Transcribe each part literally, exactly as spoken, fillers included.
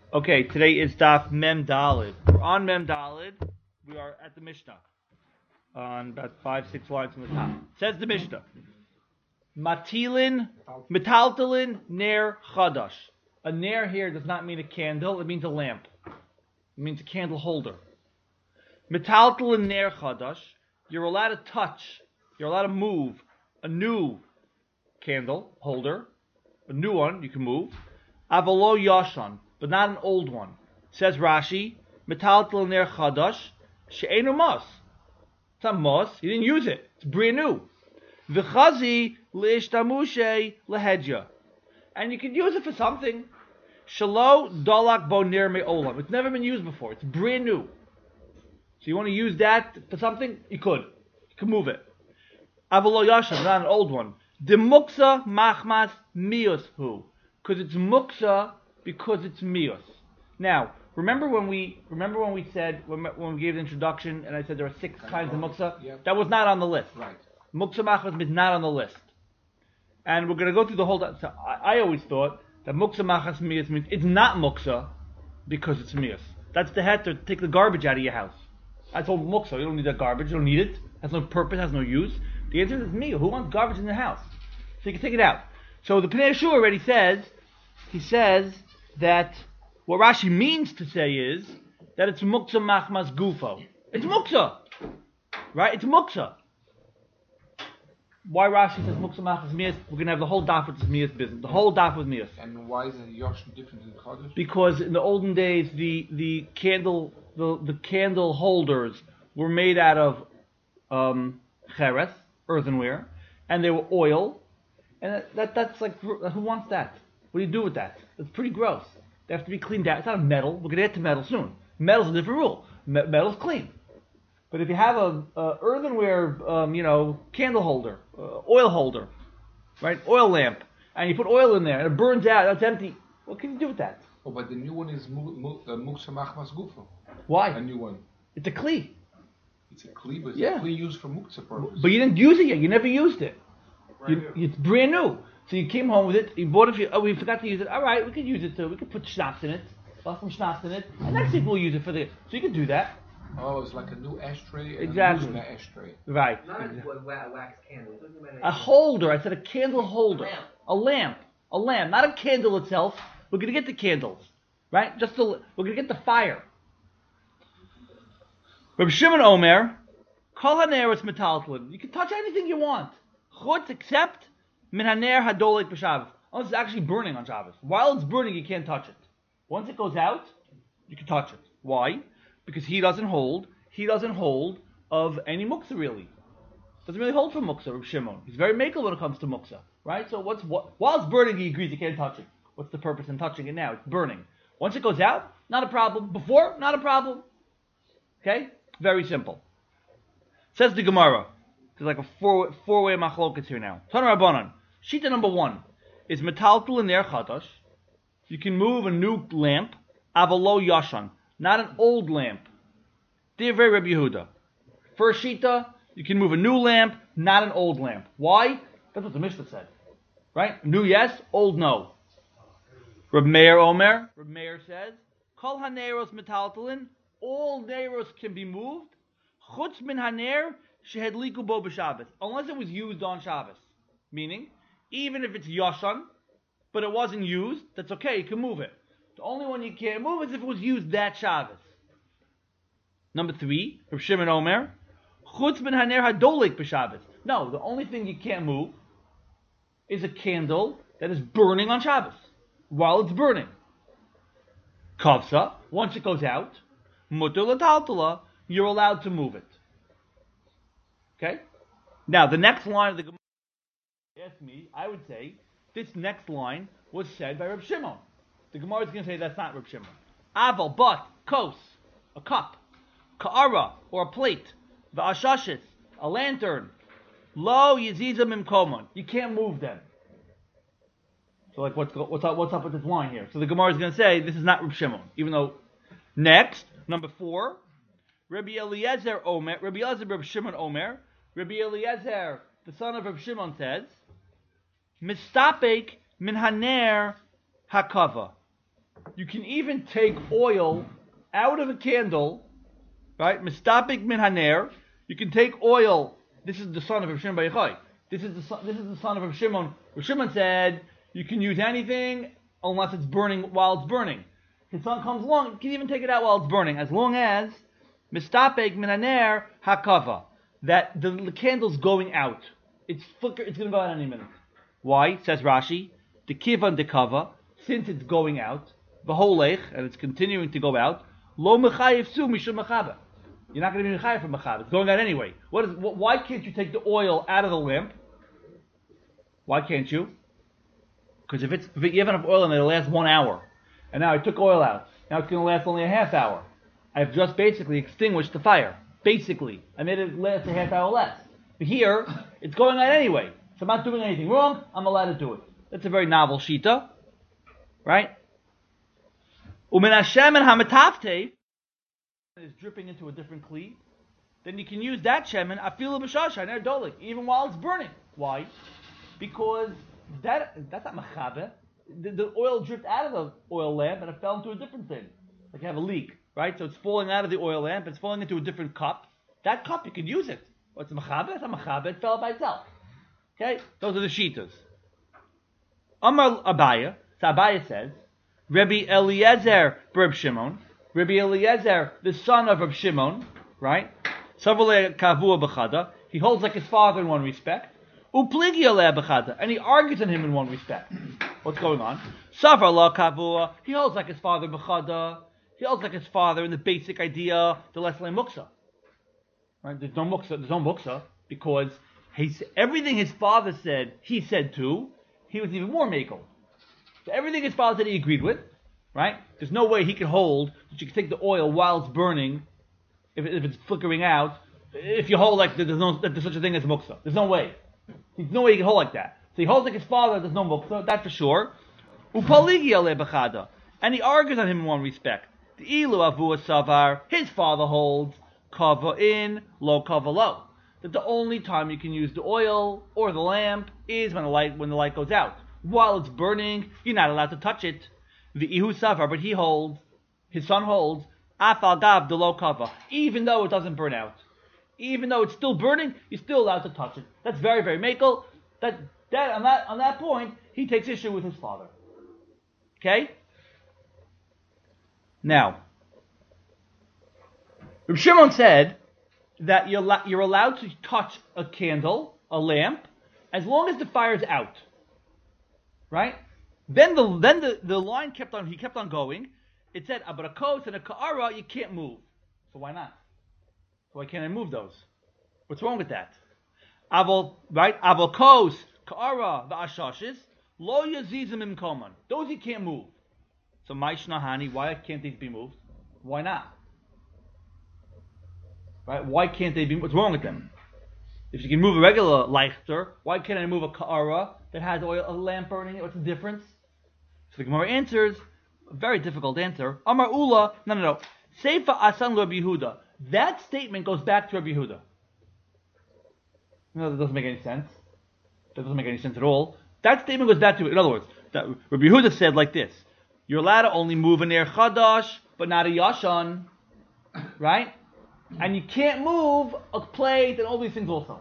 Okay, today is Daf Mem Dalid. We're on Mem Dalid. We are at the Mishnah on about five, six lines from the top. Says the Mishnah: Matilin, metaltalin, ner chadash. A ner here does not mean a candle; it means a lamp. It means a candle holder. Metaltalin ner chadash. You're allowed to touch. You're allowed to move a new candle holder, a new one you can move. Avalo yashan, but not an old one. Says Rashi, metaltal ner chadash, she'enu mas. It's not mas, you didn't use it. It's brand new. V'chazi leishtamushe lehedya. And you can use it for something. Shalo dalak bo ner me'olam. It's never been used before. It's brand new. So you want to use that for something? You could. You can move it. Avalo yashan, not an old one. De muksa machmas mius hu. Because it's muksa, because it's mius. Now, remember when we remember when we said when, when we gave the introduction, and I said there are six kinds of muksa. Yep. That was not on the list. Right. Muksa machmas is not on the list, and we're going to go through the whole. So I, I always thought that muksa machmas mius means it's not muksa because it's mius. That's the head to take the garbage out of your house. That's all muksa. You don't need that garbage. You don't need it. It has no purpose. Has no use. The answer is mius. Who wants garbage in their house? So you can take it out. So the Pnei Yeshua already says. He says that what Rashi means to say is that it's muksa machmas gufo. It's muksa, right? It's muksa. Why Rashi says muksa machmas mias? We're gonna have the whole daf with this mias business. The whole daf with mias. And why is the yosh different than chodesh? Because in the olden days, the the candle the the candle holders were made out of um, cheres, earthenware, and they were oil, and that, that that's like who wants that? What do you do with that? It's pretty gross. They have to be cleaned out. It's not metal. We're going to get to metal soon. Metal's a different rule. Me- metal's clean. But if you have a, a earthenware, um, you know, candle holder, uh, oil holder, right, oil lamp, and you put oil in there and it burns out, it's empty. What can you do with that? Oh, but the new one is muksa machmas gufo. Why? A new one. It's a kli. It's a kli, but it's Yeah. a kli used for muksa purpose. But you didn't use it yet. You never used it. Right You, it's brand new. So you came home with it, you bought it for you, oh, we forgot to use it. All right, we could use it too. We could put schnapps in it, bust some schnapps in it, and next week we'll use it for the. So you could do that. Oh, it's like a new ashtray. And Exactly. A new ashtray. Right. Not a wa- wax candle. It doesn't matter. A holder. I said a candle holder. A lamp. A lamp. A lamp. Not a candle itself. We're going to get the candles. Right? Just the, we're going to get the fire. Reb Shimon Omer, Kol haner is metaltalin. You can touch anything you want. Chutz except min haner hadolik b'Shabbos. Unless it's actually burning on Shabbos. While it's burning, you can't touch it. Once it goes out, you can touch it. Why? Because he doesn't hold. He doesn't hold of any muksa really. Doesn't really hold for muksa, Reb Shimon. He's very makel when it comes to muksa, right? So what's what? While it's burning, he agrees you can't touch it. What's the purpose in touching it now? It's burning. Once it goes out, not a problem. Before, not a problem. Okay, very simple. Says the Gemara. There's like a four four way machlokas here now. Tana Rabbanan. Shita number one is metaltal in their chadash. You can move a new lamp, avalo yashan, not an old lamp. Dear very Rabbi Yehuda. First shita, you can move a new lamp, not an old lamp. Why? That's what the Mishnah said, right? New yes, old no. Reb Meir Omer. Reb Meir says, Kol haneros metaltalin. All neros can be moved. Chutz min haner shehedliku bo b'Shabbos, unless it was used on Shabbos. Meaning, even if it's yashan, but it wasn't used, that's okay, you can move it. The only one you can't move is if it was used that Shabbos. Number three, Reb Shimon Omer, chutz min haner hadolik b'Shabbos. No, the only thing you can't move is a candle that is burning on Shabbos, while it's burning. Kavsa, once it goes out, mutter l'taltala, you're allowed to move it. Okay? Now, the next line of the Gemara, ask me, I would say, this next line was said by Reb Shimon. The Gemara is going to say that's not Reb Shimon. Aval, but, kos, a cup, ka'ara, or a plate, v'ashashis, a lantern, lo yiziza mimkomon. You can't move them. So, like, what's what's up, what's up with this line here? So the Gemara is going to say this is not Reb Shimon, even though. Next, number four, Rabbi Eliezer Omer, Rabbi Eliezer Reb Shimon Omer, Rabbi Eliezer, the son of Reb Shimon, says, Mistapek min haner hakava. You can even take oil out of a candle, right? Mistapik min haner. You can take oil. This is the son of Rav Shimon Bar Yochai. This is the son, this is the son of Rav Shimon. Rav Shimon said you can use anything unless it's burning while it's burning. His son comes along, you can even take it out while it's burning, as long as mistapek min haner hakava, that the, the candle's going out. It's flicker. It's going to go out any minute. Why? Says Rashi, the kivan de kava, since it's going out, v'holech, and it's continuing to go out. Lo mechayev su mishum mechaba. You're not going to be mechayev for mechaba. It's going out anyway. What is? Wh- why can't you take the oil out of the lamp? Why can't you? Because if it's if you have enough oil in it, it'll last one hour. And now I took oil out. Now it's going to last only a half hour. I've just basically extinguished the fire. Basically, I made it last a half hour less. But here, it's going out anyway. So I'm not doing anything wrong. I'm allowed to do it. That's a very novel shita, right? Umin Hashem and hamatafte is dripping into a different kli. Then you can use that shemen afilu b'shasha ner dolik, even while it's burning. Why? Because that that's not machabe. The, the oil dripped out of the oil lamp and it fell into a different thing. Like you have a leak, right? So it's falling out of the oil lamp, it's falling into a different cup. That cup, you can use it. What's well, machabe? It's a machabe, it fell by itself. Okay? Those are the shitas. Amar Abaya, so Abaya says, Rabbi Eliezer Reb Shimon, Rabbi Eliezer, the son of Reb Shimon, right? Savule kavua b'chada, he holds like his father in one respect. Upligi aleh b'chada, and he argues on him in one respect. What's going on? Savar la kavua, he holds like his father b'chada. He holds like his father in the basic idea, the lesle muksa. Right? There's no muksa, there's no muksa, because he's, everything his father said, he said too, he was even more makel. So everything his father said he agreed with, right? There's no way he could hold that you can take the oil while it's burning, if, if it's flickering out, if you hold like there's no that there's such a thing as muksa. There's no way. There's no way he can hold like that. So he holds like his father, there's no muksa, that for sure. Upaligi ale bechada, and he argues on him in one respect. The ilu avua savar, his father holds kava in, lo kava lo. That the only time you can use the oil or the lamp is when the light when the light goes out. While it's burning, you're not allowed to touch it. The ihu savar, but he holds, his son holds, afal gav de lo kava, even though it doesn't burn out. Even though it's still burning, you're still allowed to touch it. That's very, very makel. That that on that on that point, he takes issue with his father. Okay? Now, Reb Shimon said that you're, you're allowed to touch a candle, a lamp, as long as the fire's out. Right? Then the then the, the line kept on, he kept on going. It said, abrakos and a ka'ara, you can't move. So why not? Why can't I move those? What's wrong with that? Avol, right? Avokos, ka'ara, va'ashashes, lo yazizim im koman. Those you can't move. So Maishnahani, why can't these be moved? Why not? Right? Why can't they be? What's wrong with them? If you can move a regular leichter, why can't I move a ka'ara that has oil, a lamp burning it? What's the difference? So the Gemara answers, a very difficult answer. Amar Ula, no, no, no. Seifa asan lo Rabbi Yehuda. That statement goes back to Rabbi Yehuda. No, that doesn't make any sense. That doesn't make any sense at all. That statement goes back to, in other words, that Rabbi Yehuda said like this: you're allowed to only move an air chadash, but not a yashan, right? And you can't move a plate and all these things also.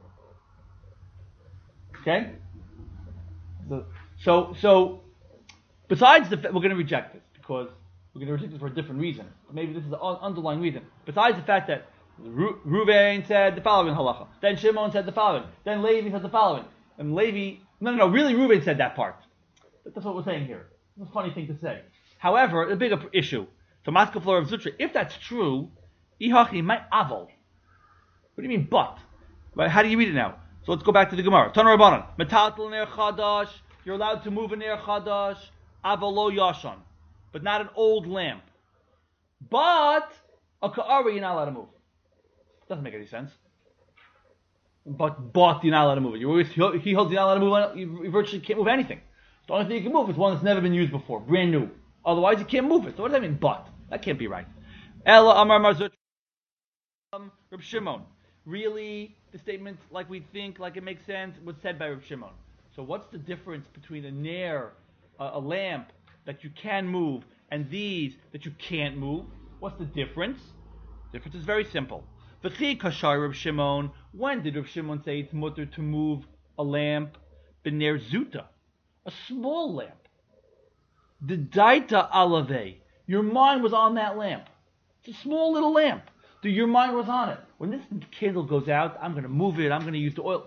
Okay? So, so, so besides the fact, we're going to reject this because we're going to reject this for a different reason. Maybe this is the underlying reason. Besides the fact that Ru- Ruvain said the following halacha, then Shimon said the following, then Levi said the following, and Levi, no, no, no, really Ruvain said that part. That's what we're saying here. It's a funny thing to say. However, a bigger issue. So Maskal Flora of Zutra, if that's true, Ihachi my avol. What do you mean but? Right? How do you read it now? So let's go back to the Gemara. Tana Rabbanan. Metatel ner chadash. You're allowed to move a ner chadash. Avolo yashan. But not an old lamp. But a ka'ara you're not allowed to move. Doesn't make any sense. But but you're not allowed to move it. You always, he holds you're not allowed to move on, you virtually can't move anything. The only thing you can move is one that's never been used before, brand new. Otherwise you can't move it. So what does that mean? But that can't be right. Ella Amar Marzut um, Reb Shimon. Really, the statement, like we think, like it makes sense, was said by Reb Shimon. So what's the difference between a nair, a, a lamp, that you can move and these that you can't move. What's the difference? The difference is very simple. V'chi kashar Reb Shimon. When did Reb Shimon say it's mutter to move a lamp? B'ner zuta, a small lamp. The daita alave. Your mind was on that lamp. It's a small little lamp. Your mind was on it. When this candle goes out, I'm going to move it. I'm going to use the oil.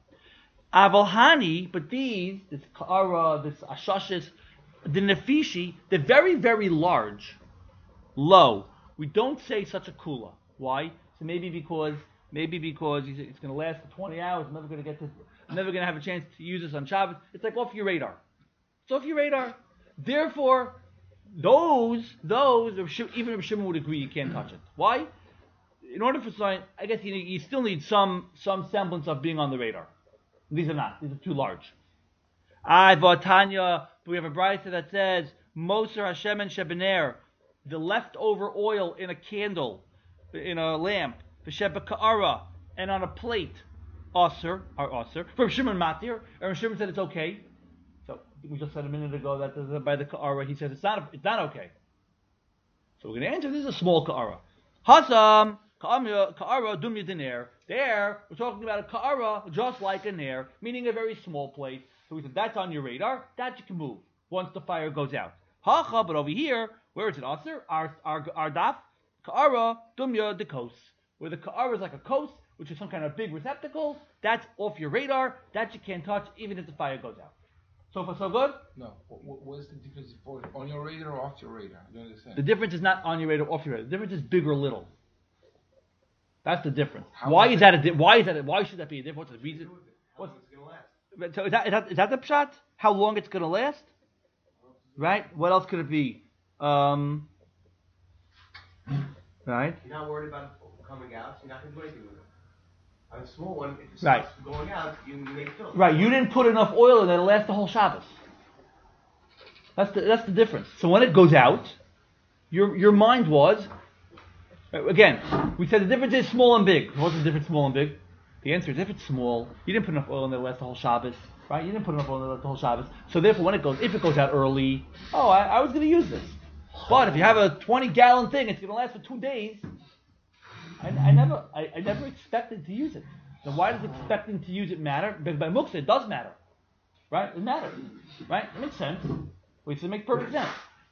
Avalhani, but these, this ka'ara, this ashashis, the nefishi, they're very, very large, low. We don't say such a kula. Why? So maybe because, maybe because it's going to last for twenty hours. I'm never going to get to, I'm never going to have a chance to use this on Shabbos. It's like off your radar. It's off your radar. Therefore, those, those, even if Shimon would agree, you can't touch it. Why? In order for something, I guess you, you still need some some semblance of being on the radar. These are not. These are too large. I Vatanya, but we have a brayta that says Moser Hashem and Shebener, the leftover oil in a candle, in a lamp, v'sheba ka'ara, and on a plate, aser or aser. From Shimon Matir, and Shimon said it's okay. So we just said a minute ago that by the ka'ara, he says it's not it's not okay. So we're going to answer. This is a small ka'ara. Hasam. Ka'ara dum yadiner. There, we're talking about a ka'ara just like a nair, meaning a very small plate. So we said that's on your radar, that you can move once the fire goes out. Hacha, but over here, where is it? Aser, our our our daf, ka'ara dumya dekos, where the ka'ara is like a kos, which is some kind of big receptacle. That's off your radar, that you can't touch, even if the fire goes out. So far, so good? No. What, what is the difference for on your radar or off your radar? I don't understand. The difference is not on your radar, off your radar. The difference is big or little. That's the difference. How why is is that a di- why is that a, why should that be a difference? What's the reason? How long it's gonna last? So is that, is that is that the pshat? How long it's going to last? Right? What else could it be? Um, right? You're not worried about it coming out, so you're not gonna do anything with it. On a small one, if it Right. starts going out, you may fill. Right. You didn't put enough oil in it to last the whole Shabbos. That's the that's the difference. So when it goes out, your your mind was. Again, we said the difference is small and big. What's the difference, small and big? The answer is if it's small, you didn't put enough oil in there to last the whole Shabbos, right? You didn't put enough oil in there to last the whole Shabbos. So therefore, when it goes, if it goes out early, oh, I, I was going to use this. But if you have a twenty gallon thing, it's going to last for two days. I, I never, I, I never expected to use it. Then why does expecting to use it matter? Because by Muksa, it does matter, right? It matters, right? It makes sense. It makes perfect sense.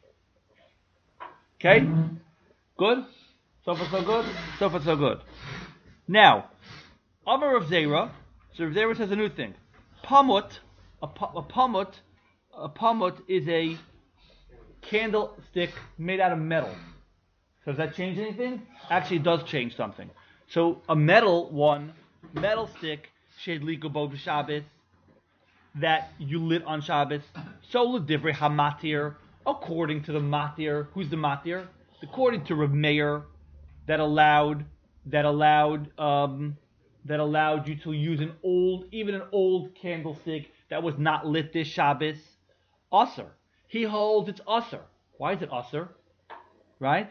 Okay, good. So far so good? So far so good. Now, Amar of Zera, so Rav Zera says a new thing. Pamut, a, a pamut, a pamut is a candlestick made out of metal. So does that change anything? Actually, it does change something. So a metal one, metal stick, shedliko bo Shabbos, that you lit on Shabbos. So l'divrei hamatir, according to the matir. Who's the matir? According to Rav Meir. That allowed that allowed um, that allowed you to use an old, even an old candlestick that was not lit this Shabbos. Usser. He holds it's usser. Why is it usser? Right?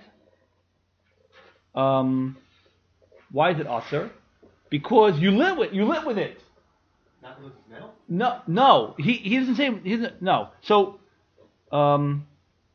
Um, why is it usser? Because you lit with you lit with it. Not because it's metal? No, no. He he doesn't say he doesn't. No. So, um.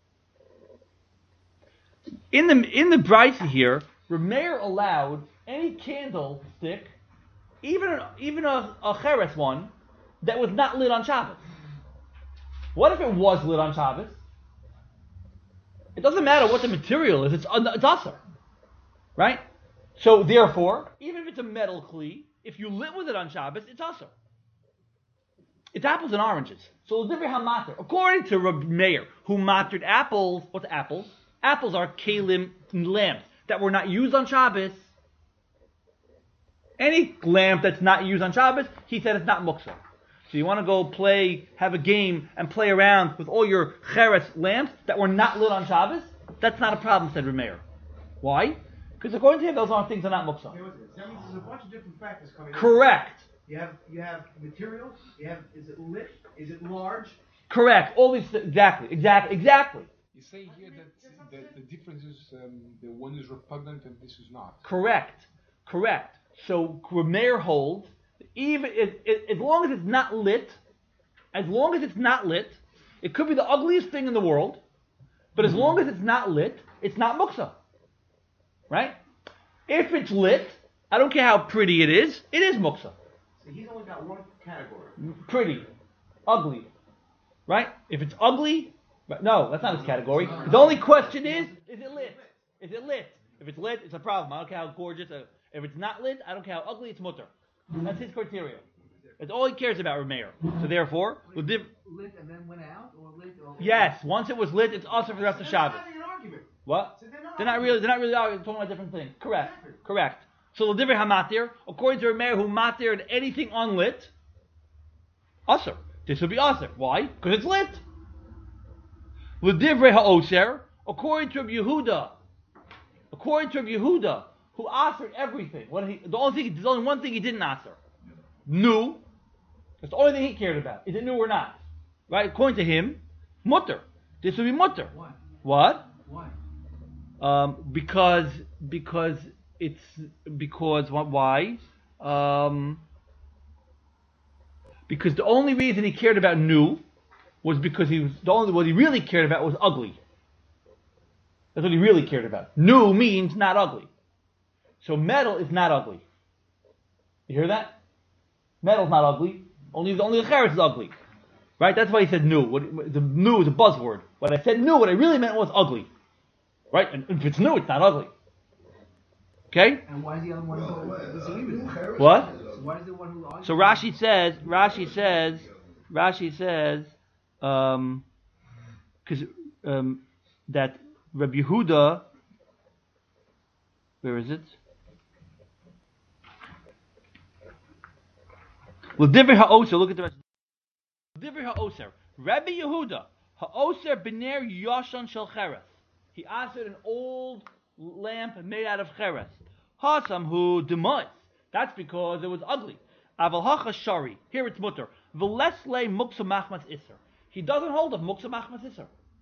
In the in the Brisa here, Rameir allowed any candlestick, even even a, a cheres one, that was not lit on Shabbos. What if it was lit on Shabbos? It doesn't matter what the material is; it's it's aser, right? So therefore, even if it's a metal kli, if you lit with it on Shabbos, it's aser. It's apples and oranges. So the different hamater, according to Reb Meir, who matered apples. What's apples? Apples are kalim lamps that were not used on Shabbos. Any lamp that's not used on Shabbos, he said it's not muksa. So you want to go play, have a game, and play around with all your cheres lamps that were not lit on Shabbos? That's not a problem, said Rameir. Why? Because according to him, those aren't things that are not muksa. Okay, what's it? That means there's a bunch of different factors coming in. Correct. You have you have materials. You have is it lit? Is it large? Correct. All these th- exactly, exactly, exactly. You say here that, that the difference is um, the one is repugnant and this is not. Correct. Correct. So Rameir holds even it, it, as long as it's not lit, as long as it's not lit, It could be the ugliest thing in the world, but as long as it's not lit, it's not muksa. Right? If it's lit, I don't care how pretty it is, it is muksa. So he's only got one category. Pretty. Ugly. Right? If it's ugly, but no, that's not his category. The only question is, is it lit? Is it lit? If it's lit, it's a problem. I don't care how gorgeous. Uh, if it's not lit, I don't care how ugly, it's mutter. That's his criteria. That's all he cares about, Rameir. So therefore, Lit, div- lit and then went out, or lit? Or yes, once it was lit, it's also for the rest of So Shabbos. they're not having an argument. What? So they're not They're not arguing. really. They're not really arguing, talking about different things. Correct. Correct. So l'divrei hamatir, according to Rameir, who matir anything unlit, aser. This would be aser. Why? Because it's lit. L'divrei ha'oser, according to Rabbi Yehuda, according to Rabbi Yehuda, who asered everything. What he, the only thing, there's only one thing he didn't aser. New. That's the only thing he cared about. Is it new or not? Right? According to him, mutter. This would be mutter. Why? What? Why? Um, because because it's because what? Why? Um, because the only reason he cared about new was because he was the only what he really cared about was ugly. That's what he really cared about. New means not ugly. So metal is not ugly. You hear that? Metal's not ugly. Only the only the cheres is ugly. Right? That's why he said new. What, the new is a buzzword. When I said new, what I really meant was ugly. Right? And if it's new, it's not ugly. Okay? And why is the other one who disagrees with it? What? So why is the one who argues? So Rashi says, Rashi says, Rashi says, um, because um, that Rabbi Yehuda, where is it? L'divrei ha'oser. Look at the rest. L'divrei ha'oser. Rabbi Yehuda ha'oser b'ner yashan shel cheres. He answered an old lamp made out of cheres. Hasam hu demois. That's because it was ugly. Aval hacha shari. Here it's mutter. V'lesle muksa machmas iser. He doesn't hold of muksa machmas iser.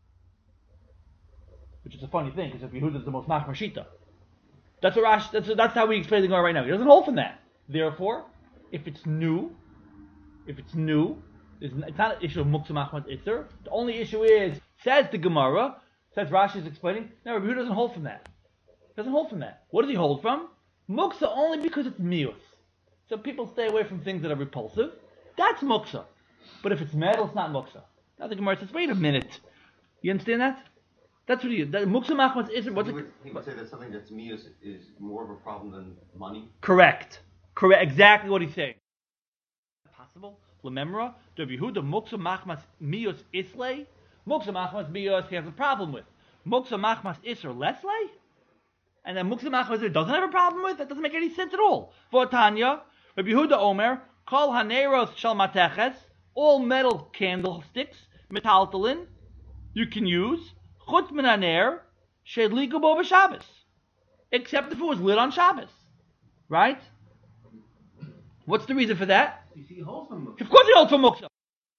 Which is a funny thing, because if Yehuda is the most machmas shita. That's what Rash, that's, that's how we explain the Gemara right now. He doesn't hold from that. Therefore, if it's new, if it's new, it's not an issue of muksa machmas iser. The only issue is, says the Gemara, says Rashi is explaining, no, Rabbi Yehuda doesn't hold from that. Doesn't hold from that. What does he hold from? Muksa only because it's mius. So people stay away from things that are repulsive. That's muksa. But if it's metal, it's not muksa. Now the Gemara says, wait a minute. You understand that? That's what he is. Muksa machmas isn't. What's he, it? would, he would say that something that's me is, is more of a problem than money. Correct. Correct. Exactly what he's saying. Possible. Lememra. Rabbi Yehuda muksa machmas mius islay. Muksa machmas mius he has a problem with. Muksa machmas isr leslay. And then muksa machmas isr doesn't have a problem with. That doesn't make any sense at all. For Tanya, Rabbi Yehuda Omer kol haneros shel mateches, all metal candlesticks metaltalin you can use chutz min haner shedliku bo b'Shabbos, except if it was lit on Shabbos, right? What's the reason for that? You see, he holds from Of course he holds for muksa.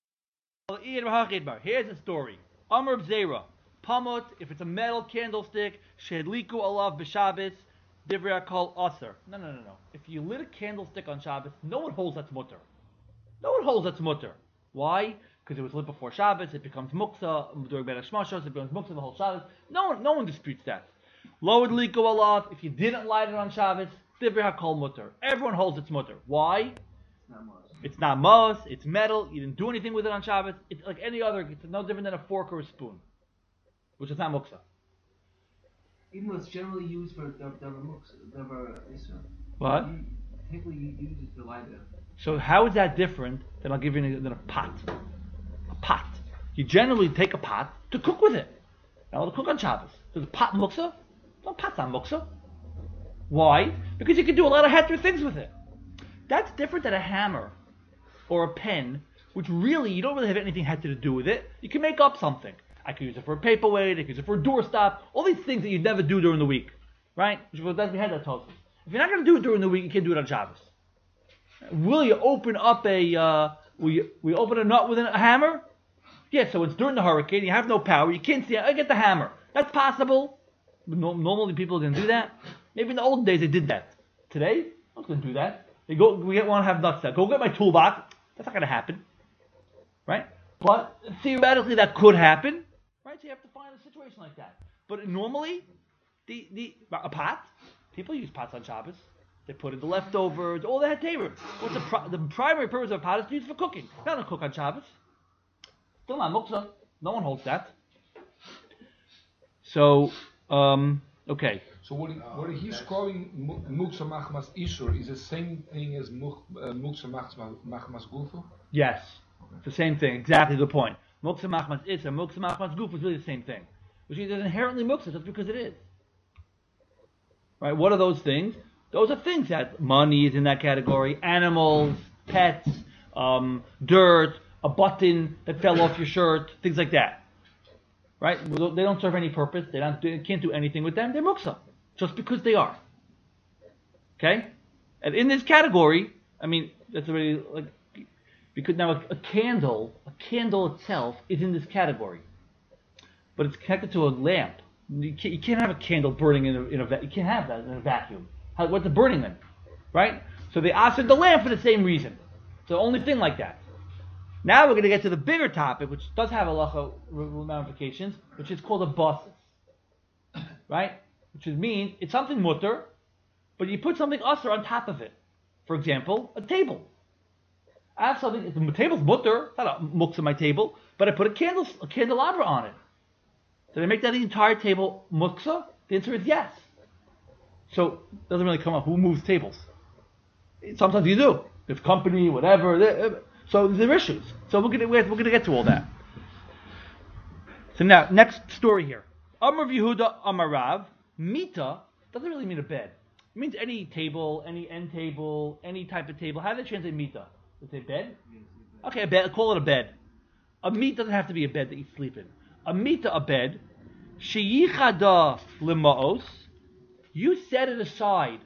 Here's a story. Amr b'Zera, pamot, if it's a metal candlestick, shedliku alav b'Shabbos, divrei kol aser. No, no, no, no. If you lit a candlestick on Shabbos, no one holds that's mutter. No one holds that's mutter. Why? Because it was lit before Shabbos, it becomes muksa during Beis Hashmashos, it becomes muksa the whole Shabbos. No one, no one disputes that. Lo adliku alav, if you didn't light it on Shabbos, divrei kol mutter. Everyone holds it's mutter. Why? It's not much. It's not mos, it's metal, you didn't do anything with it on Shabbos. It's like any other, it's no different than a fork or a spoon, which is not muksa. Even though it's generally used for davar muksa, davar isra. What? You, technically, you use it to light it. So how is that different than I'll give you an, than a pot? A pot. You generally take a pot to cook with it. Now to cook on Shabbos. Does a pot muksa? No, pot's not muksa. Why? Because you can do a lot of heter things with it. That's different than a hammer or a pen, which really you don't really have anything heter to do with it. You can make up something. I could use it for a paperweight, I could use it for a doorstop, all these things that you'd never do during the week. Right? Which was that's we had that toast. If you're not going to do it during the week, you can't do it on Shabbos. Will you open up a, uh, will you, will you open a nut with a hammer? Yeah, so it's during the hurricane, you have no power, you can't see it, I get the hammer. That's possible. But no, normally people didn't do that. Maybe in the old days they did that. Today, I'm not going to do that. They go, we want to have nuts out. Go get my toolbox. That's not going to happen. Right? But theoretically, that could happen, right? So you have to find a situation like that. But normally, the the a pot, people use pots on Shabbos. They put in the leftovers, all that taber. What's the pri- the primary purpose of a pot is to use for cooking. Not to cook on Shabbos. Still not muktzah. No one holds that. So, um, okay. So what, he, what he's calling mu- muksa machmas isur is the same thing as muk- uh, muksa machmas machmas gufu? Yes, it's the same thing. Exactly the point. Muksa machmas isur, muksa machmas guf is really the same thing. Which means it's inherently muksa just because it is. Right? What are those things? Those are things that money is in that category. Animals, pets, um, dirt, a button that fell off your shirt, things like that. Right? They don't serve any purpose. They don't. They can't do anything with them. They're muksa, just because they are. Okay? And in this category, I mean, that's already like because now a, a candle, a candle itself is in this category, but it's connected to a lamp. You can't, you can't have a candle burning in a, in a va- you can't have that in a vacuum. How, what's it burning then? Right? So they asked the lamp for the same reason. It's the only thing like that. Now we're going to get to the bigger topic, which does have halacha ramifications, which is called a basis. Right? Which means it's something mutter, but you put something usher on top of it. For example, a table. I have something, the table's mutter, it's not a muksa my table, but I put a candle, a candelabra on it. Did I make that the entire table muksa? The answer is yes. So it doesn't really come up who moves tables. Sometimes you do. If company, whatever. So there are issues. So we're gonna we're gonna get to all that. So now next story here. Amar Yehuda Amar Rav Mita doesn't really mean a bed. It means any table, any end table, any type of table. How do they translate Mita? They say bed. Okay, a bed. Call it a bed. A meat doesn't have to be a bed that you sleep in. A Mita, a bed. Sheyichada lima'os. You set it aside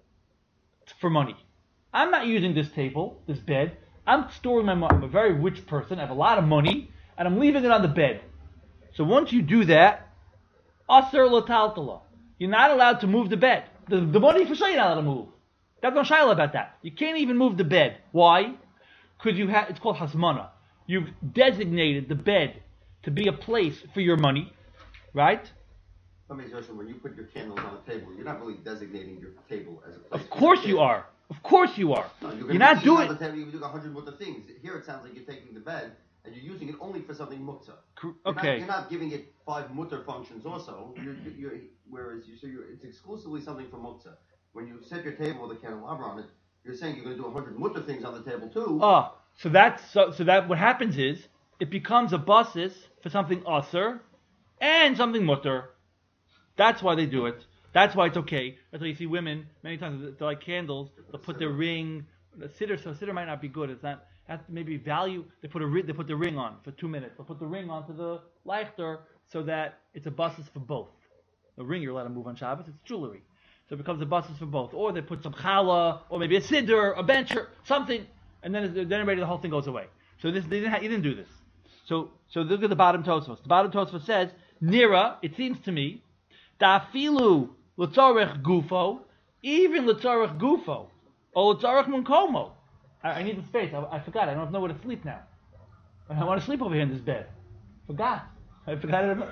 for money. I'm not using this table, this bed. I'm storing my money. I'm a very rich person. I have a lot of money, and I'm leaving it on the bed. So once you do that, aser lataltala. You're not allowed to move the bed. The, the money for sure you're not allowed to move. That's no shayla about that. You can't even move the bed. Why? Because you have. It's called hasmana. You've designated the bed to be a place for your money, right? Let me just when you put your candles on the table, you're not really designating your table as a place. Of course you are. Of course you are. No, you're, you're not doing. On the table, you're doing a hundred other things. Here it sounds like you're taking the bed and you're using it only for something muktzah. You're okay. Not, you're not giving it five mutter functions also. You're, you're, whereas you, so you're, it's exclusively something for muktzah. When you set your table with a candelabra on it, you're saying you're going to do a hundred mutter things on the table too. Oh, so that's so. So that what happens is it becomes a basis for something aser and something mutter. That's why they do it. That's why it's okay. That's why you see women many times they like candles. They'll put their ring. The siddur, so siddur might not be good. It's not. Has to maybe value. They put a ri- they put the ring on for two minutes. They'll put the ring onto the leichter so that it's a basis for both. The ring you're allowed to move on Shabbos. It's jewelry, so it becomes a basis for both. Or they put some challah, or maybe a siddur, a bench, or something, and then then already the whole thing goes away. So this they didn't ha- you didn't do this. So so look at the bottom Tosfos. The bottom Tosfos says Nira. It seems to me Dafilu l'tzarech gufo, even l'tzarech gufo, or l'tzarech munkomo. I, I need the space. I, I forgot. I don't know where to sleep now. I want to sleep over here in this bed. Forgot. I forgot it.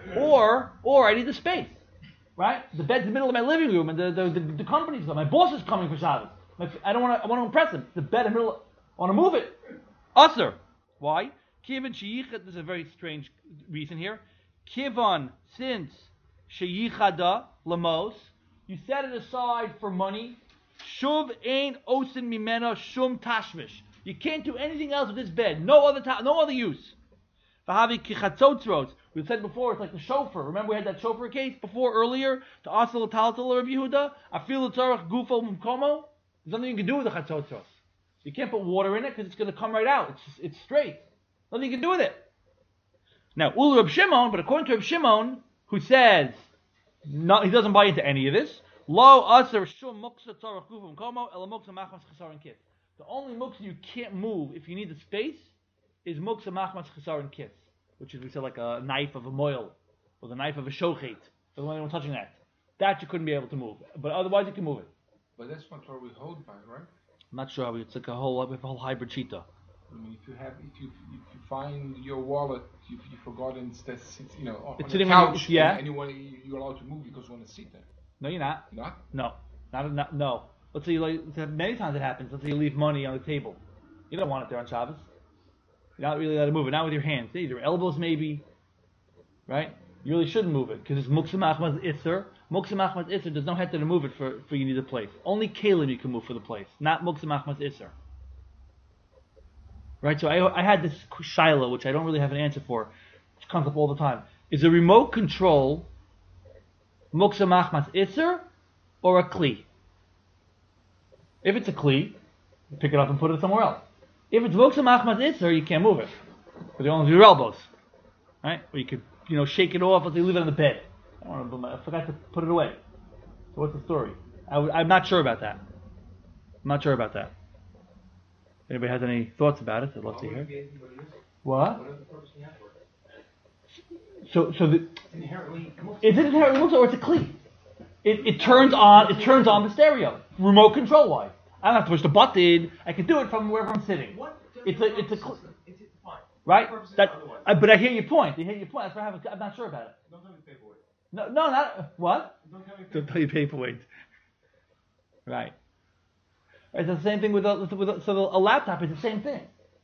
Or or I need the space. Right? The bed's in the middle of my living room, and the the, the, the company's my boss is coming for Shabbos. My, I don't want to. I want to impress him. The bed in the middle. I want to move it. Usher. Why? Kivon sheyichat. There's a very strange reason here. Kivon, since sheyichada lamos, you set it aside for money. Shuv ain osin mimena shum tashmish. You can't do anything else with this bed. No other ta- no other use. Vahavi kichatzotzros. We said before, it's like the shofar. Remember we had that shofar case before earlier? To asal taltal of Yehuda. Afil tzarach gufo mumkomo. There's nothing you can do with the chatzotzros. You can't put water in it because it's going to come right out. It's just, it's straight. Nothing you can do with it. Now, Ul Reb Shimon, but according to Reb Shimon, who says not, he doesn't buy into any of this. Lo aser shum muksa tzarach gufo mumkomo ela muksa machmas chesaron kit. The only muksa you can't move if you need the space is muksa machmas chesaron kit, which is we said like a knife of a moil or the knife of a shochet. So when anyone touching that, that you couldn't be able to move, but otherwise you can move it. But that's not what we hold by, right? I'm not sure how we, it's like a whole, we have a whole hybrid shita. I mean, if you have, if you if you find your wallet, you you forgot it, it's that's you know on It's the sitting on the- couch, yeah. and, and you want you- you're allowed to move because you want to sit there. No, you're not. Not? No, not, not no. Let's say you like, many times it happens. Let's say you leave money on the table. You don't want it there on Shabbos. You're not really allowed to move it. Not with your hands. Either elbows maybe, right? You really shouldn't move it because it's muksa machmas itzer. Muksa machmas itzer. There's no heter to move it for for you need a place. Only kalim you can move for the place, not muksa machmas itzer. Right. So I I had this shaila which I don't really have an answer for. It comes up all the time. Is a remote control muksa machmas itzer or a kli? If it's a kli, you pick it up and put it somewhere else. If it's muksa machmas itzer, you can't move it. But you only do your elbows, right? Or you could, you know, shake it off. Let's say you leave it on the bed. I, don't know, I forgot to put it away. So what's the story? I w- I'm not sure about that. I'm not sure about that. Anybody has any thoughts about it? I'd love to hear. What? What is the purpose you have for it? So, so the, It's inherently. is it inherently muksa or it's a kli? It, it turns on. It turns on the stereo, remote control wise. I don't have to push the button. I can do it from wherever I'm sitting. What? It's a, it's a, cl- It's, it's fine. right? Purpose is That, otherwise. I, but I hear your point. I hear your point. That's why I haven't, I'm not sure about it. Don't tell me to pay for it. No, no, not what? Don't tell me to pay Don't tell you paperweight. Right. It's the same thing with a, with a, so the, a laptop is the same thing.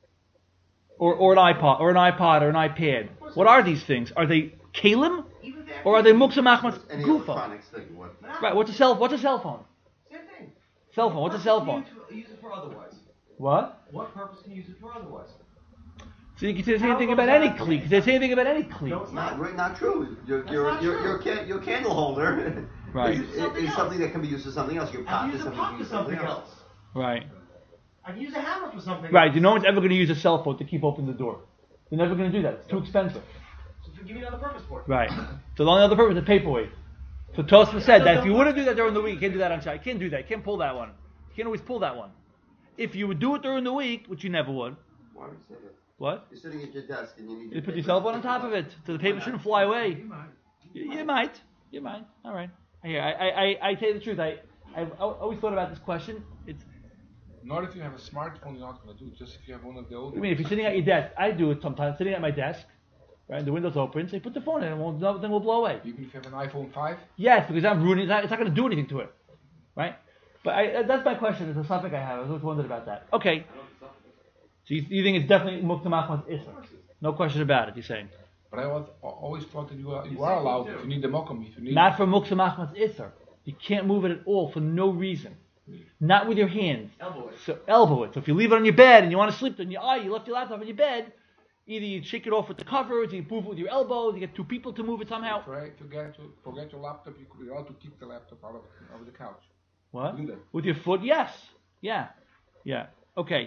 Or or an iPod or an iPod or an iPad. What are these things? Are they kalim Even if they or are they muksa machmas Any gufa? electronics thing. What? Right. What's a cell? What's a cell phone? Same thing. Cell phone. What's a cell phone? What purpose can you use it for otherwise? What? What purpose can you use it for otherwise? So you can say the same thing about any cleat. You can say the same thing about any No, cleat. it's Not not. right, not true. Your That's your not your true. your, can, your candle holder Right. is, is, Something is else. something that can be used for something else. Your I pot can is use a something pot you for use something else. Right. I can use a hammer for something Right. else. No one's ever going to use a cell phone to keep open the door. They're never going to do that. It's too expensive. So give me another purpose for it. Right. So the only other purpose is paperweight. So Tosfos said that if you wouldn't do that during the week, you can't do that on Shabbat. You can't do that. You can't pull that one. You can't always pull that one. If you would do it during the week, which you never would, Why would you say that? what? You're sitting at your desk and you need. You put paper. your cell phone on top of it, so the paper shouldn't fly away. You might. You, you might. You might. All right. Here, I, I, I, I tell you the truth. I, I've al- always thought about this question. It's. Not if you have a smartphone, you're not going to do it. Just if you have one of the old. I mean, if you're sitting at your desk, I do it sometimes. Sitting at my desk, right, and the window's open. So you put the phone in, and won't, nothing will blow away. Even if you have an iPhone five. Yes, because I'm ruining. It's not, it's not going to do anything to it, right? But I, that's my question. It's a topic I have. I was always wondered about that. Okay. So you, you think it's definitely mukta machmas isra? No question about it. You're saying But I was, always thought that you are, you are allowed if you need the mokum. If you need. not for mukta machmas isra. You can't move it at all for no reason. Not with your hands. Elbow it. So elbow it. So if you leave it on your bed and you want to sleep on your eye, you left your laptop on your bed. Either you shake it off with the covers, you move it with your elbows, you get two people to move it somehow. Try to get to forget your laptop. You could be allowed to kick the laptop out of out of the couch. What? Do that. With your foot? Yes. Yeah. Yeah. Okay.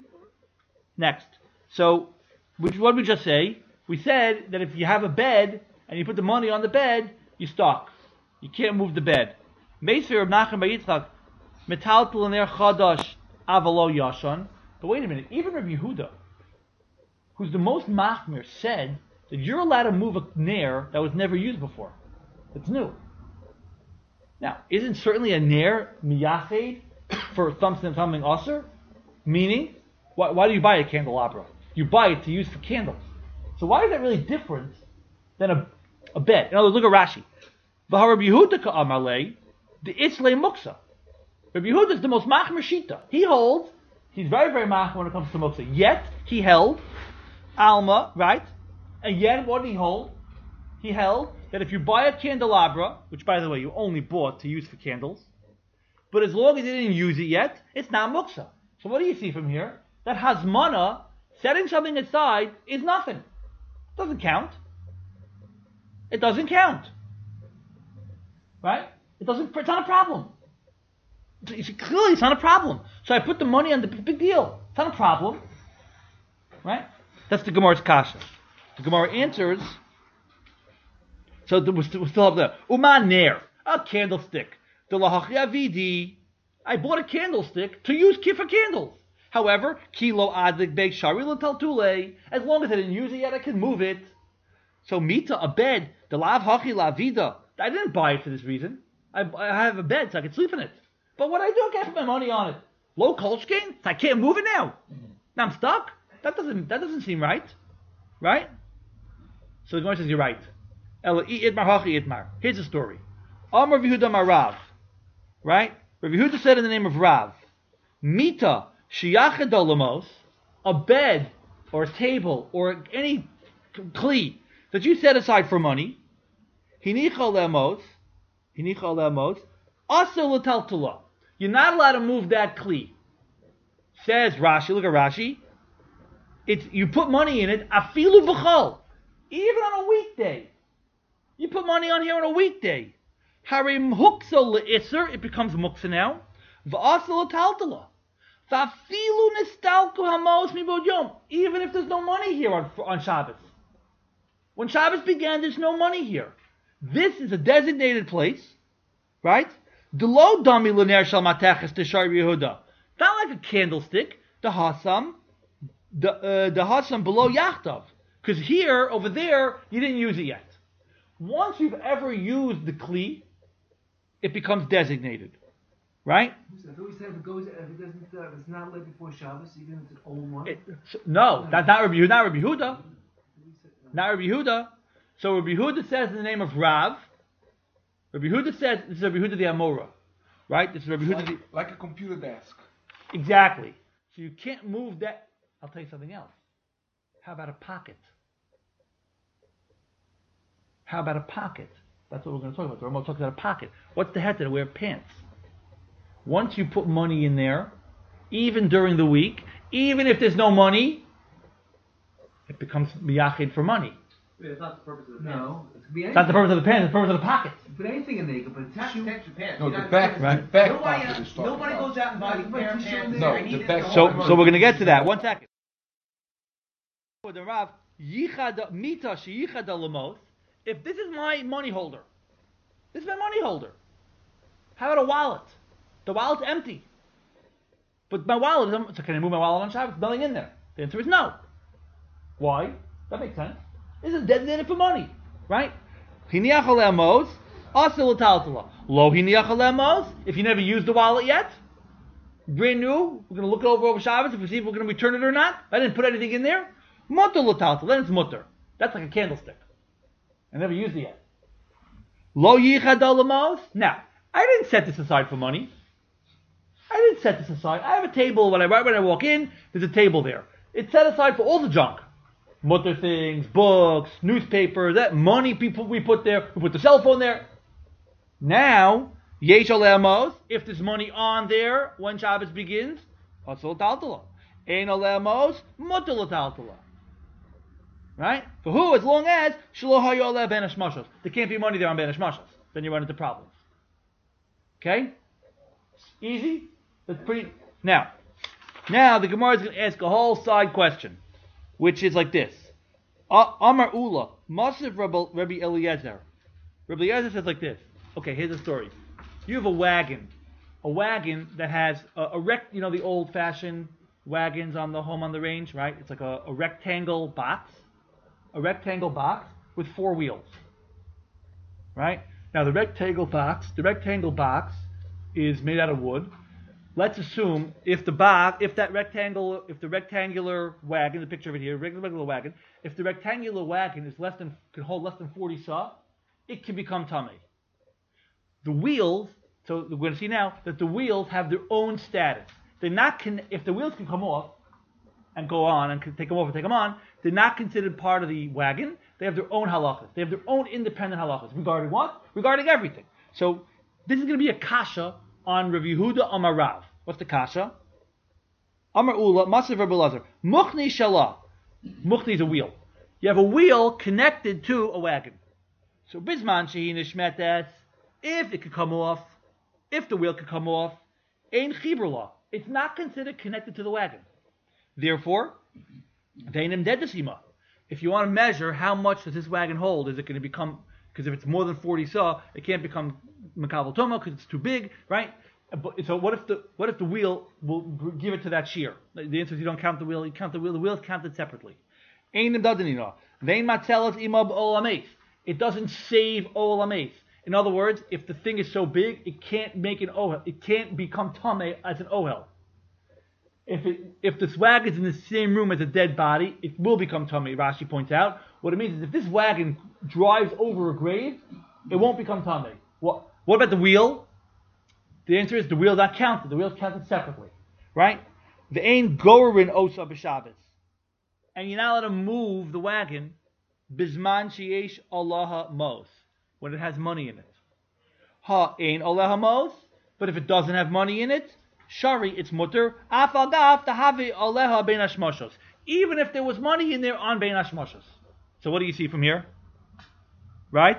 Next. So, which what did we just say? We said that if you have a bed and you put the money on the bed, you're stuck. You can't move the bed. Meisver of Nachem Bar Yitzchak, metaltel ner chadash avalo yashan. But wait a minute. Even Rabbi Yehuda, who's the most machmir, said that you're allowed to move a nair that was never used before. It's new. Now, isn't certainly a nair miyached for something something usher? Meaning, why, why do you buy a candelabra? You buy it to use for candles. So why is that really different than a, a bed? In other words, look at Rashi. V'ha Rabbi Yehuda ka'amar lei, the itzlei muksa. Rabbi Yehuda is the most machmer shita. He holds, he's very, very machmer when it comes to muksa. Yet, he held, alma, right? And yet, what did he hold? He held that if you buy a candelabra, which by the way you only bought to use for candles, but as long as you didn't use it yet, it's not muksa. So what do you see from here? That hazmana, setting something aside, is nothing. It doesn't count. It doesn't count. Right? It doesn't. It's not a problem. It's, clearly, it's not a problem. So I put the money on the big deal. It's not a problem. Right? That's the Gemara's kasha. The Gemara answers. So we're still, we're still up there. Uman ner, a candlestick. The lahachi avidi. I bought a candlestick to use for candles. However, kilo adik beg shari l'taltule. As long as I didn't use it yet, I can move it. So mita, a bed. The lav hachi lavida. I didn't buy it for this reason. I, I have a bed so I can sleep in it. But what I do, I can't put my money on it. Low kolshkin, I can't move it now. Now I'm stuck. That doesn't that doesn't seem right, right? So the Gemara says you're right. Ela I Itmar Hachi Itmar. Here's the story. Amar Yehuda Mar Rav, right? Rav Yehuda said in the name of Rav, Mita Shiyached Olamos, a bed or a table or any kli that you set aside for money. Hinicha lemos, hinicha lemos, asa l'taltula. You're not allowed to move that kli. Says Rashi, look at Rashi. It's you put money in it, afilu b'chol, even on a weekday. You put money on here on a weekday. Harim huksa le'isr, it becomes muksa now. V'asa l'taltula. V'afilu nistalku hamos mibod yom, even if there's no money here on on Shabbos. When Shabbos began, there's no money here. This is a designated place, right? Delo dami l'ner shal mateches t'shar Yehuda. Not like a candlestick. The hasam, the uh, the hasam below yachtav. Because here, over there, you didn't use it yet. Once you've ever used the kli, it becomes designated, right? I thought we said if it goes, if it doesn't, uh, if it's not lit before Shabbos, even if it's an old one. It, so, no, that's not Rabbi Yehuda. Not Rabbi Yehuda. Not Rabbi Yehuda. So Rabbi Yehuda says in the name of Rav. Rabbi Yehuda says this is Rabbi Yehuda the Amora, right? This is Rabbi Yehuda Like, the, like a computer desk. exactly. So you can't move that. I'll tell you something else. How about a pocket? How about a pocket? That's what we're going to talk about. The Rambam talks about a pocket. What's the head to wear pants? Once you put money in there, even during the week, even if there's no money, it becomes miyachid for money. Wait, it's not the purpose of the pants. No, it could be It's anything. not the purpose of the pants, it's the purpose of the pocket. Put anything in there. You can put a It's not tissue. protect your pants. No, You're the not- back, Right. the back Nobody, pocket is talking nobody about. goes out and buys a pair of pants. No, I need the it back- to So, hold so we're going to get to that. Yeah. One second. For the Rav, yichad mita sheyichad lemos. If this is my money holder, this is my money holder. How about a wallet? The wallet's empty. But my wallet is, so can I move my wallet on Shabbos? Nothing in there. The answer is no. Why? That makes sense. This is designated for money, right? Hiniach alemos, asil l'taltala. Lo hiniach alemos. If you never used the wallet yet, brand new, we're going to look it over over Shabbos if we see if we're going to return it or not. I didn't put anything in there. Mutter l'taltala. Then it's mutter. That's like a candlestick. I never used it yet. Lo yichad alemos. Now, I didn't set this aside for money. I didn't set this aside. I have a table when I right when I walk in. There's a table there. It's set aside for all the junk, mutter things, books, newspapers, that money people we put there. We put the cell phone there. Now, yesh alemos. If there's money on there when Shabbos begins, asol taltala. Ein alemos, mutter taltala. Right? For who? As long as shelo hayoleh ben hashmashos. There can't be money there on ben hashmashos. Then you run into problems. Okay? Easy? That's pretty. Now, now the Gemara is going to ask a whole side question, which is like this: Amar Ula, Masiv Rabbi Eliezer. Rabbi Eliezer says like this. Okay, here's the story. You have a wagon, a wagon that has a, a rect. You know the old-fashioned wagons on the home on the range, right? It's like a, a rectangle box, a rectangle box with four wheels, right? Now the rectangle box, the rectangle box is made out of wood. Let's assume if the box, if that rectangle, if the rectangular wagon, the picture of it here, regular, regular wagon, if the rectangular wagon is less than can hold less than forty saw, it can become tamei. The wheels, so we're going to see now that the wheels have their own status. They're not con- if the wheels can come off and go on and can take them off and take them on, they're not considered part of the wagon. They have their own halachas. They have their own independent halachas regarding what? Regarding everything. So this is going to be a kasha on Rav Yehuda Amar Rav. What's the kasha? Amar Ula, Masiv Rabbi Elazar. Muchni Shalah. Muchni is a wheel. You have a wheel connected to a wagon. So Bisman Shehi Nishmetes, if it could come off, if the wheel could come off, Ein Chibrula. It's not considered connected to the wagon. Therefore, Veinim Dedesima. If you want to measure how much does this wagon hold, is it going to become, because if it's more than forty saw, it can't become Makabal Toma because it's too big, right? But, so what if the what if the wheel will give it to that shear? The answer is you don't count the wheel. You count the wheel. The wheel is counted separately. It doesn't save Olames. In other words, if the thing is so big, it can't make an ohel. It can't become tamei as an ohel. If it, if this wagon is in the same room as a dead body, it will become tummy. Rashi points out. What it means is if this wagon drives over a grave, it won't become tummy. What what about the wheel? The answer is the wheel not counted. The wheel's counted separately, right? The ain gorin osa b'Shabbos, and you're not allowed to move the wagon bisman sheyesh Allah mos, when it has money in it. Ha ain Allah mos, but if it doesn't have money in it, shari it's mutter afagaf tahavi Allah bein hashmoshos, even if there was money in there on bein hashmoshos. So what do you see from here? Right?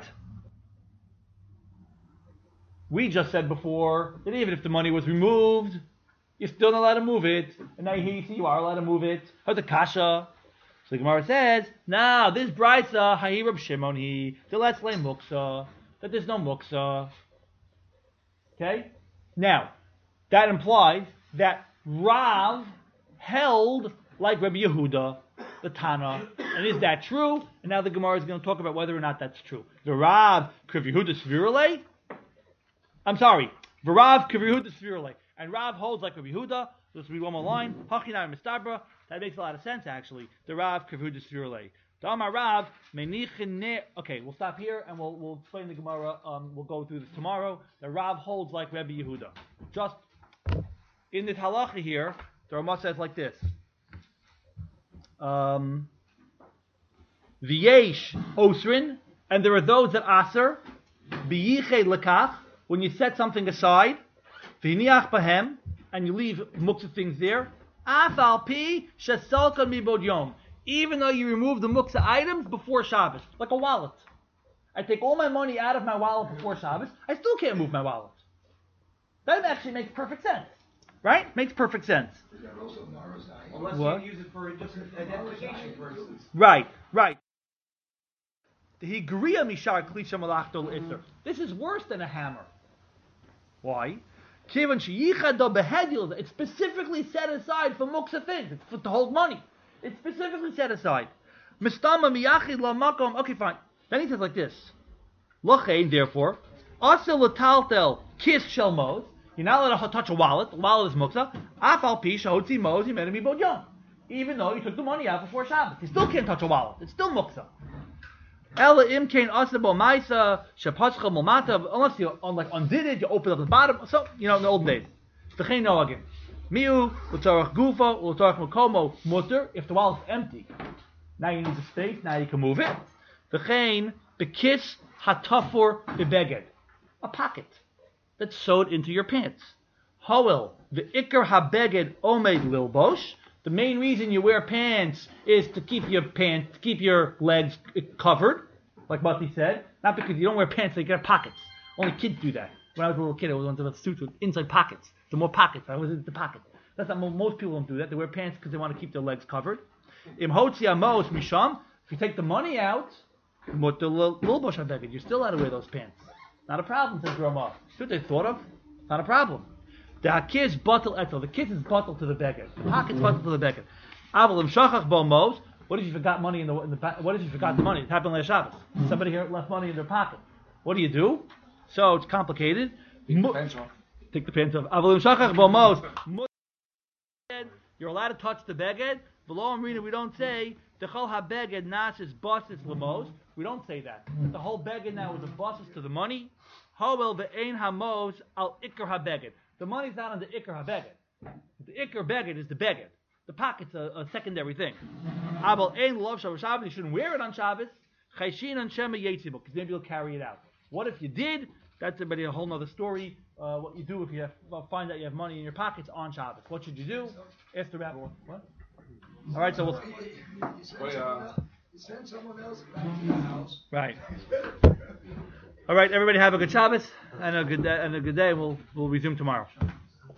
We just said before that even if the money was removed, you're still not allowed to move it. And now you see you are allowed to move it. How's the kasha? So the Gemara says, now this brisa hahi Reb Shimon he the let's lay muksa, that there's no muksa. Okay? Now, that implies that Rav held like Rabbi Yehuda, the Tana. And is that true? And now the Gemara is going to talk about whether or not that's true. The Rav Rav Yehuda Svirale. I'm sorry. The Rav Rav Yehuda Svirale. And Rav holds like Rabbi Yehuda. Let's read one more line. Hachinai Mistabra. That makes a lot of sense actually. The Rav Rav Yehuda Svirale. The Amar Rav Menichin. Okay, we'll stop here and we'll we'll explain the Gemara. Um, we'll go through this tomorrow. The Rav holds like Rabbi Yehuda. Just in this halacha here, the Ramah says like this. Um, V'yesh osrin, and there are those that aser, b'yichei lekach, when you set something aside, v'niach bahem, and you leave muktzah things there, afal pi shesalka mibod yom, even though you remove the muktzah items before Shabbos, like a wallet. I take all my money out of my wallet before Shabbos, I still can't move my wallet. That actually makes perfect sense. Right? Makes perfect sense. Unless What? you use it for just identification purposes. Right, right. The higriya mishar klisha malachto l'isser. This is worse than a hammer. Why? Kivan sheyichado behedil. It's specifically set aside for muksa things. It's for to hold money. It's specifically set aside. Mistama miyachid la makom. Okay, fine. Then he says like this. Lochein, therefore, asil l'taltel kis shelmos. You're not allowed to touch a wallet. The wallet is muksa. Afal pi shahotzi mos yimenemi bodyon. Even though you took the money out before Shabbos, you still can't touch a wallet. It's still muksa. Ela imkain asabo ma'isa shepachcha mulmata. Unless you like undid it, you open up the bottom. So you know in the old days. V'chein no again. Miu l'tzarach gufa l'tzarach makomo mutter. If the wallet's empty, now you need the space. Now you can move it. V'chein bekis hatafur bebeged. A pocket that's sewed into your pants. Hoel, the ikar habeged omed lilbosh. The main reason you wear pants is to keep your pants, to keep your legs covered, like Mati said. Not because you don't wear pants, so you get pockets. Only kids do that. When I was a little kid, I was one of the suits with inside pockets. The more pockets, I was in the pocket. That's not most people don't do that. They wear pants because they want to keep their legs covered. Im hotzi amos misham. If you take the money out, lilbosh habeged, you're still allowed to wear those pants. Not a problem, says Ramah. See what they thought of? Not a problem. The hakis bottle etel. The kiss is bottle to the beggar. The pocket's bottle to the beggar. Avalim shachach bo mos. What if you forgot money in the in the what if you forgot the money? It happened last Shabbos. Somebody here left money in their pocket. What do you do? So it's complicated. Take the pants off. Take the pants off. Avalim shachach bo mos. You're allowed to touch the beggar. Below Amrina, we don't say the chol habeged nasis bosses lemos. We don't say that. The whole beggar now is the bosses to the money. Hoel ve'ein hamos al ikar habeged. The money's not on the ikar habeged. The ikar beged is the beged. The pocket's a, a secondary thing. Abel ein lov Shabbos Shabbos. You shouldn't wear it on Shabbos. Chayshin and shema yetzibo, because maybe you'll carry it out. What if you did? That's already a whole other story. Uh, what you do if you have, well, find out you have money in your pockets on Shabbos? What should you do? Ask the rabbi. What? All right, so we'll. Send someone else back to the house. Right. All right, everybody have a good Shabbos and a good day, and a good day. We'll we'll resume tomorrow.